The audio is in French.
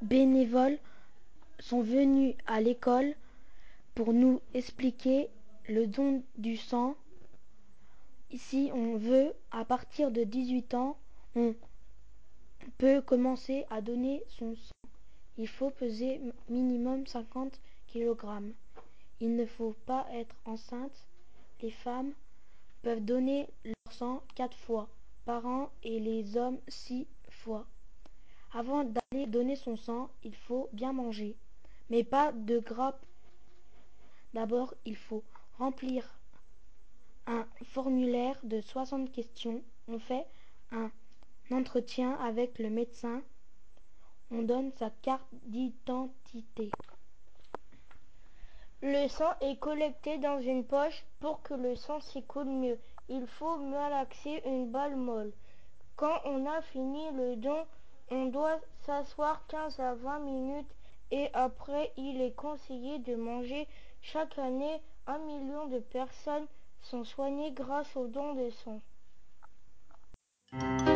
bénévoles sont venus à l'école pour nous expliquer le don du sang. Si on veut, à partir de 18 ans, on peut commencer à donner son sang. Il faut peser minimum 50 kg. Il ne faut pas être enceinte. Les femmes peuvent donner leur sang 4 fois par an et les hommes 6 fois. Avant d'aller donner son sang, il faut bien manger, mais pas de gras. D'abord, il faut remplir un formulaire de 60 questions. On fait un entretien avec le médecin. On donne sa carte d'identité. Le sang est collecté dans une poche pour que le sang s'écoule mieux. Il faut malaxer une balle molle. Quand on a fini le don, on doit s'asseoir 15 à 20 minutes et après il est conseillé de manger. Chaque année, 1 million de personnes sont soignées grâce au don de sang.